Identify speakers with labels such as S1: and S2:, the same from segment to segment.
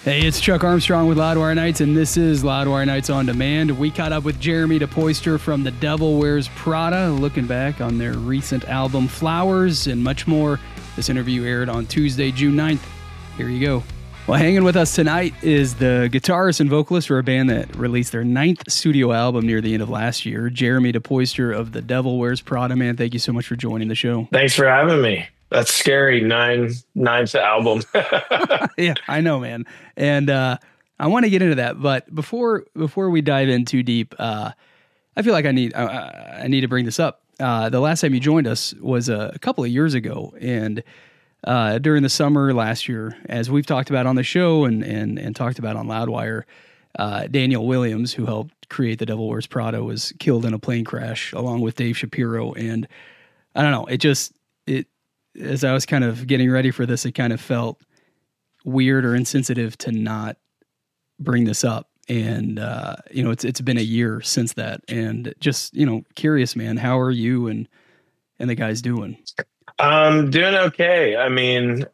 S1: Hey, it's Chuck Armstrong with Loudwire Nights, and this is Loudwire Nights on Demand. We caught up with Jeremy DePoyster from The Devil Wears Prada, looking back on their recent album Flowers and much more. This interview aired on Tuesday, June 9th. Here you go. Well, hanging with us tonight is the guitarist and vocalist for a band that released their 9th studio album near the end of last year, Jeremy DePoyster of The Devil Wears Prada. Man, thank you so much for joining the show.
S2: Thanks for having me. That's scary. Ninth album.
S1: Yeah, I know, man. And I want to get into that, but before we dive in too deep, I feel like I need to bring this up. The last time you joined us was a couple of years ago, and during the summer last year, as we've talked about on the show and talked about on Loudwire, Daniel Williams, who helped create The Devil Wears Prada, was killed in a plane crash along with Dave Shapiro. And I don't know, it as I was kind of getting ready for this, it kind of felt weird or insensitive to not bring this up. And, it's been a year since that, and just, curious, man, how are you and the guys doing?
S2: Doing okay. I mean,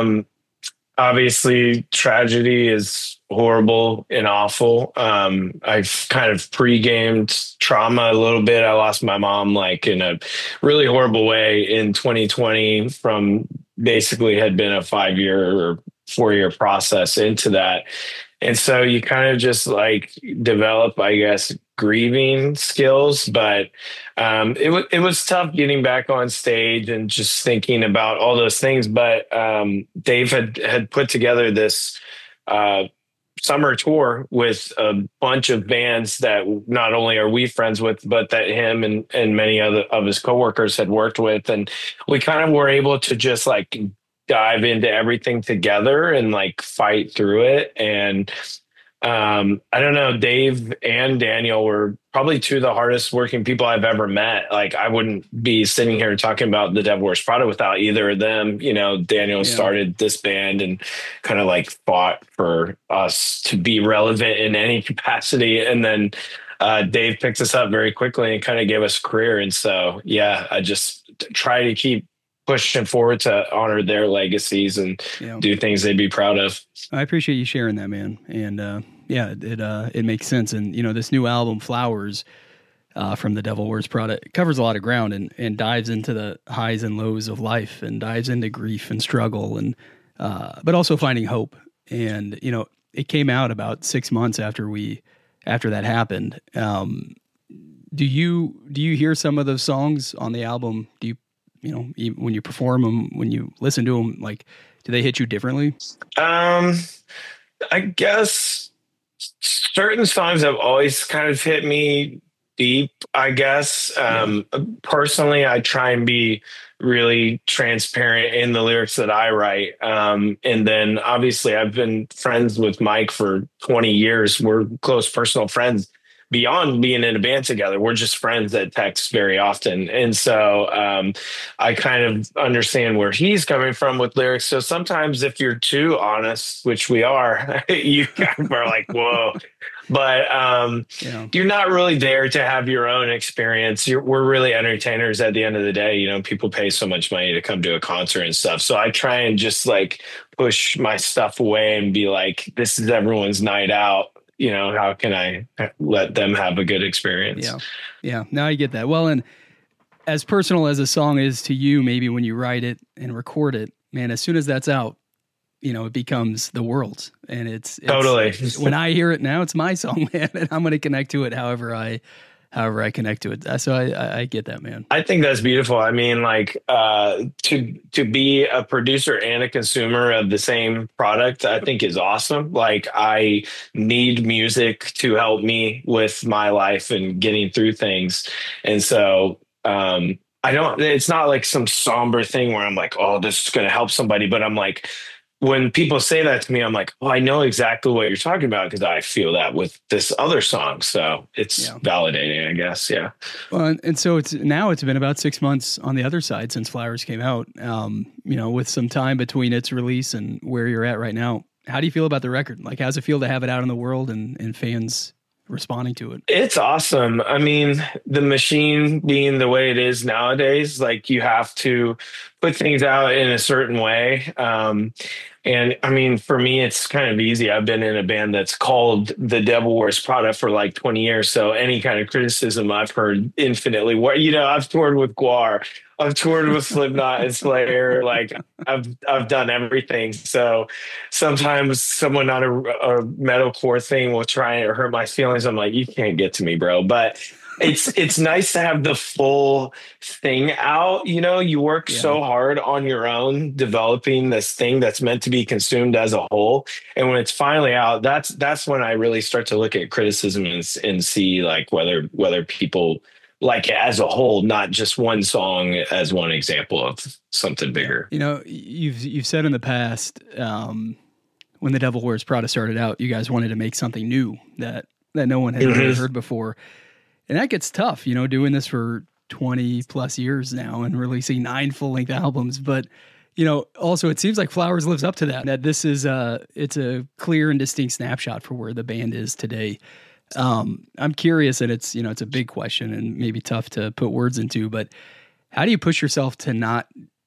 S2: obviously tragedy is horrible and awful. I've kind of pre-gamed trauma a little bit. I lost my mom in a really horrible way in 2020 from basically had been a 5-year or 4-year process into that. And so you kind of just develop, I guess, grieving skills, but it was tough getting back on stage and just thinking about all those things. But Dave had put together this summer tour with a bunch of bands that not only are we friends with, but that him and many other of his coworkers had worked with, and we kind of were able to just dive into everything together and fight through it. And I don't know, Dave and Daniel were probably two of the hardest working people I've ever met. I wouldn't be sitting here talking about The Devil Wears Prada without either of them. Daniel started this band and kind of fought for us to be relevant in any capacity. And then Dave picked us up very quickly and kind of gave us a career. And so, yeah, I just try to keep pushing forward to honor their legacies and do things they'd be proud of.
S1: I appreciate you sharing that, man. And it makes sense. And this new album, Flowers, from The Devil Wears Prada, covers a lot of ground and dives into the highs and lows of life and dives into grief and struggle and but also finding hope. And it came out about 6 months after that happened. Do you hear some of those songs on the album? Do you when you perform them, when you listen to them, do they hit you differently?
S2: I guess certain songs have always kind of hit me deep, I guess. Personally, I try and be really transparent in the lyrics that I write. And then obviously I've been friends with Mike for 20 years. We're close personal friends. Beyond being in a band together, we're just friends that text very often. And so I kind of understand where he's coming from with lyrics. So sometimes if you're too honest, which we are, you kind of are whoa. But you're not really there to have your own experience. We're really entertainers at the end of the day. People pay so much money to come to a concert and stuff. So I try and just push my stuff away and be this is everyone's night out. How can I let them have a good experience?
S1: Yeah. Now I get that. Well, and as personal as a song is to you, maybe when you write it and record it, man, as soon as that's out, it becomes the world's. And it's
S2: totally,
S1: when I hear it now, it's my song, man, and I'm going to connect to it however I connect to it. So I get that, man.
S2: I think that's beautiful. I mean, to be a producer and a consumer of the same product, I think is awesome. I need music to help me with my life and getting through things. And so, it's not some somber thing where I'm oh, this is going to help somebody, but I'm when people say that to me, I'm I know exactly what you're talking about because I feel that with this other song. So it's validating, I guess. Yeah.
S1: Well, and so it's been about 6 months on the other side since Flowers came out, with some time between its release and where you're at right now. How do you feel about the record? How's it feel to have it out in the world and fans responding to it?
S2: It's awesome. I mean, the machine being the way it is nowadays, you have to put things out in a certain way. And I mean, for me, it's kind of easy. I've been in a band that's called The Devil Wears Prada for like 20 years. So any kind of criticism I've heard infinitely. What, I've toured with Guar, I've toured with Slipknot and Slayer. Like I've done everything. So sometimes someone on a metalcore thing will try and hurt my feelings. I'm like, you can't get to me, bro. But it's nice to have the full thing out. You work
S1: Yeah.
S2: so hard on your own developing this thing that's meant to be consumed as a whole, and when it's finally out, that's when I really start to look at criticism and see like whether people like it as a whole, not just one song as one example of something bigger.
S1: You've said in the past, when The Devil Wears Prada started out, you guys wanted to make something new that no one had really heard before. And that gets tough, doing this for 20 plus years now and releasing 9 full length albums. But, also it seems like Flowers lives up to that this is it's a clear and distinct snapshot for where the band is today. I'm curious, and it's a big question and maybe tough to put words into, but how do you push yourself to not,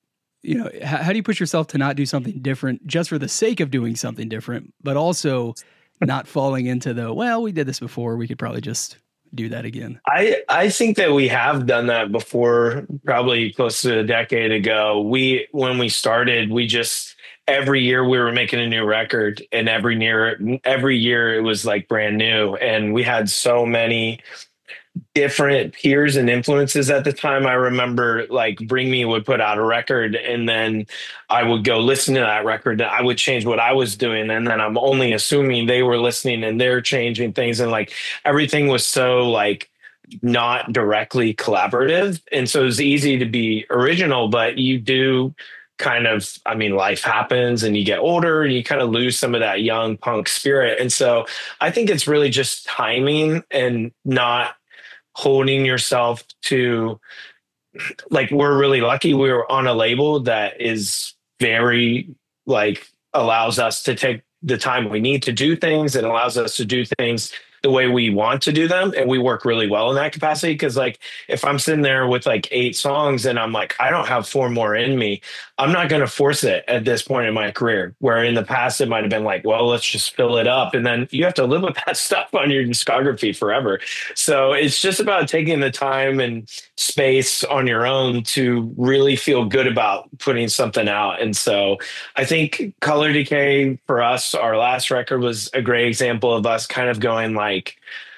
S1: how do you push yourself to not do something different just for the sake of doing something different, but also not falling into we did this before, we could probably just do that again?
S2: I think that we have done that before, probably close to a decade ago. When we started, we just every year we were making a new record, and every year it was like brand new, and we had so many different peers and influences at the time. I remember like Bring Me would put out a record, and then I would go listen to that record, and I would change what I was doing, and then I'm only assuming they were listening and they're changing things, and like everything was so like not directly collaborative, and so it was easy to be original, but you do kind of, I mean, life happens and you get older and you kind of lose some of that young punk spirit. And so I think it's really just timing and not holding yourself to, like, we're really lucky we were on a label that is very like allows us to take the time we need to do things, and allows us to do things the way we want to do them, and we work really well in that capacity. Because like if I'm sitting there with like 8 songs and I'm like, I don't have 4 more in me, I'm not going to force it at this point in my career, where in the past it might have been like, well, let's just fill it up, and then you have to live with that stuff on your discography forever. So it's just about taking the time and space on your own to really feel good about putting something out. And so I think Color Decay for us, our last record, was a great example of us kind of going like,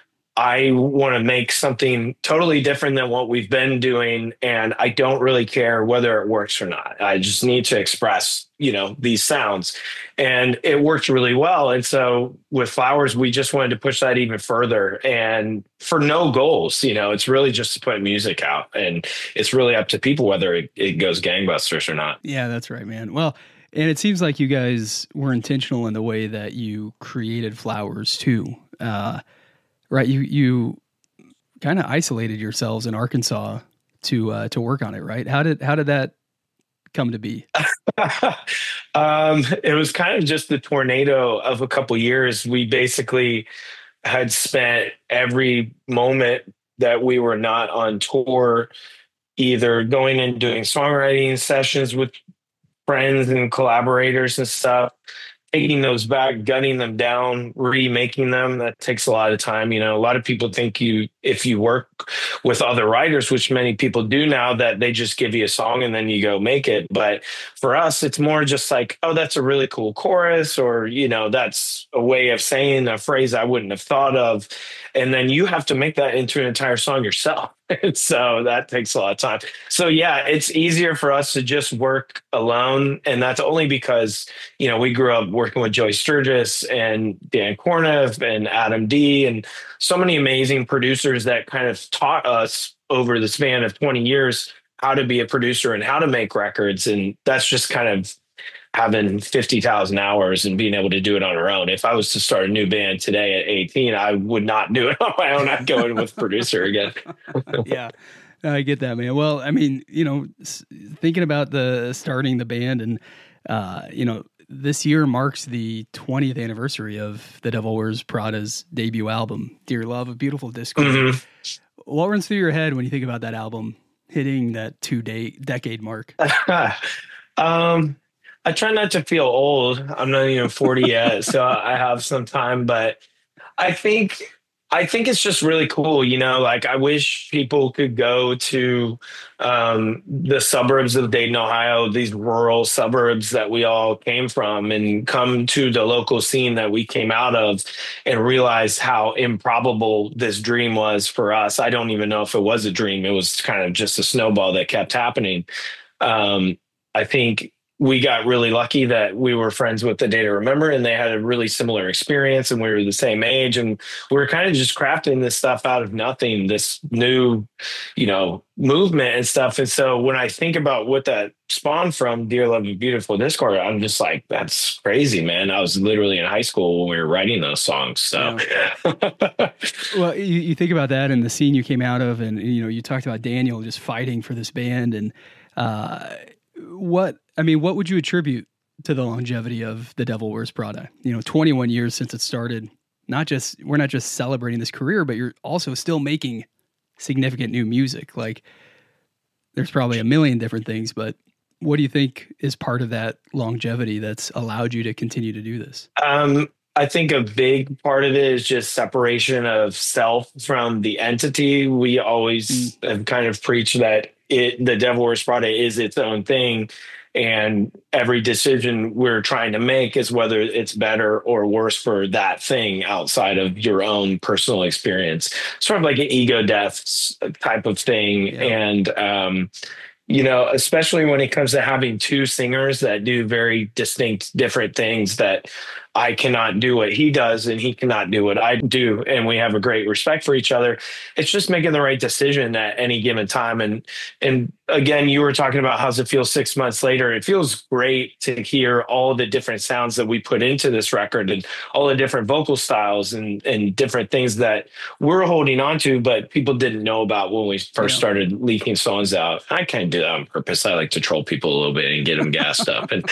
S2: I want to make something totally different than what we've been doing, and I don't really care whether it works or not. I just need to express, these sounds, and it worked really well. And so with Flowers, we just wanted to push that even further, and for no goals. It's really just to put music out, and it's really up to people whether it goes gangbusters or not.
S1: Yeah, that's right, man. Well, and it seems like you guys were intentional in the way that you created Flowers too. Right, you kind of isolated yourselves in Arkansas to work on it, right? How did that come to be?
S2: It was kind of just the tornado of a couple years. We basically had spent every moment that we were not on tour either going and doing songwriting sessions with friends and collaborators and stuff, taking those back, gunning them down, remaking them. That takes a lot of time. A lot of people think if you work with other writers, which many people do now, that they just give you a song and then you go make it. But for us, it's more just like, oh, that's a really cool chorus, or, that's a way of saying a phrase I wouldn't have thought of. And then you have to make that into an entire song yourself. So that takes a lot of time. So yeah, it's easier for us to just work alone. And that's only because, we grew up working with Joey Sturgis and Dan Cornev and Adam D and so many amazing producers that kind of taught us over the span of 20 years how to be a producer and how to make records. And that's just kind of having 50,000 hours and being able to do it on our own. If I was to start a new band today at 18, I would not do it on my own. I'd go in with producer again.
S1: Yeah, I get that, man. Well, I mean, thinking about starting the band, and, this year marks the 20th anniversary of The Devil Wears Prada's debut album, Dear Love, A Beautiful Discord. Mm-hmm. What runs through your head when you think about that album hitting that 2-decade mark?
S2: I try not to feel old. I'm not even 40 yet, so I have some time, but I think I think it's just really cool, like I wish people could go to the suburbs of Dayton, Ohio, these rural suburbs that we all came from, and come to the local scene that we came out of and realize how improbable this dream was for us. I don't even know if it was a dream. It was kind of just a snowball that kept happening. I think we got really lucky that we were friends with The Day to Remember, and they had a really similar experience, and we were the same age, and we were kind of just crafting this stuff out of nothing, this new, movement and stuff. And so when I think about what that spawned from, Dear Love You Beautiful Discord, I'm just like, that's crazy, man. I was literally in high school when we were writing those songs. So,
S1: well, you think about that and the scene you came out of, and you talked about Daniel just fighting for this band, and what would you attribute to the longevity of The Devil Wears Prada? 21 years since it started. We're not just celebrating this career, but you're also still making significant new music. Like, there's probably a million different things, but what do you think is part of that longevity that's allowed you to continue to do this?
S2: I think a big part of it is just separation of self from the entity. We always have kind of preached that The Devil Wears Prada is its own thing. And every decision we're trying to make is whether it's better or worse for that thing outside of your own personal experience. Sort of like an ego death type of thing. Yeah. And, especially when it comes to having two singers that do very distinct, different things, that I cannot do what he does and he cannot do what I do, and we have a great respect for each other. It's just making the right decision at any given time. And again, you were talking about how's it feel 6 months later. It feels great to hear all the different sounds that we put into this record, and all the different vocal styles and different things that we're holding on to, but people didn't know about when we first started leaking songs out. I kind of do that on purpose. I like to troll people a little bit and get them gassed up. And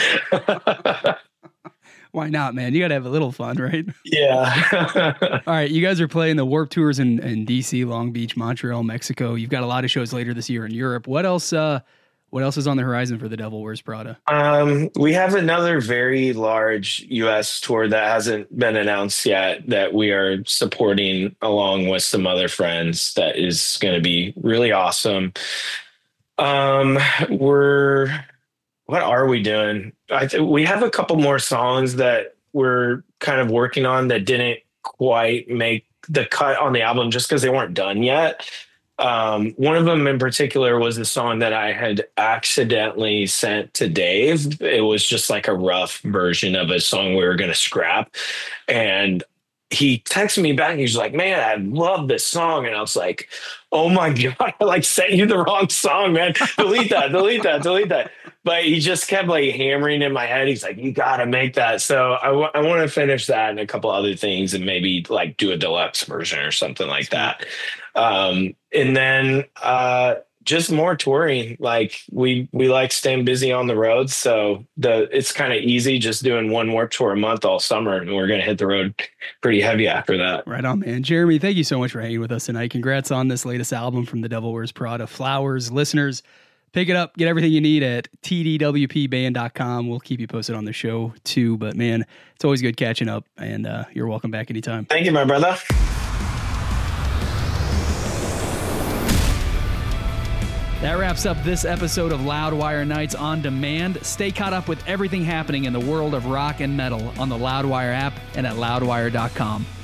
S1: why not, man? You got to have a little fun, right?
S2: Yeah.
S1: All right. You guys are playing the Warped Tours in DC, Long Beach, Montreal, Mexico. You've got a lot of shows later this year in Europe. What else is on the horizon for The Devil Wears Prada?
S2: We have another very large U.S. tour that hasn't been announced yet that we are supporting along with some other friends. That is going to be really awesome. What are we doing? We have a couple more songs that we're kind of working on that didn't quite make the cut on the album just because they weren't done yet. One of them in particular was the song that I had accidentally sent to Dave. It was just like a rough version of a song we were going to scrap. And he texted me back and he's like, man, I love this song. And I was like, oh my God, I sent you the wrong song, man. Delete that. But he just kept hammering in my head. He's like, you got to make that. So I want to finish that and a couple other things, and maybe do a deluxe version or something like that. And then just more touring. We like staying busy on the road. So it's kind of easy just doing one Warped Tour a month all summer. And we're going to hit the road pretty heavy after that.
S1: Right on, man. Jeremy, thank you so much for hanging with us tonight. Congrats on this latest album from The Devil Wears Prada, Flowers. Listeners, pick it up. Get everything you need at tdwpband.com. We'll keep you posted on the show too. But man, it's always good catching up, and you're welcome back anytime.
S2: Thank you, my brother.
S1: That wraps up this episode of Loudwire Nights on Demand. Stay caught up with everything happening in the world of rock and metal on the Loudwire app and at loudwire.com.